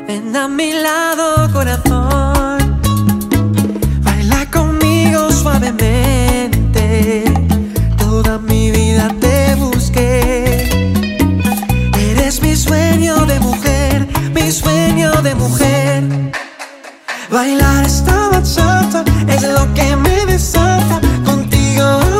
Ven a mi lado, corazón, baila conmigo suavemente. Toda mi vida te busqué. Eres mi sueño de mujer, mi sueño de mujer. Bailar esta bachata es lo que me desata. Contigo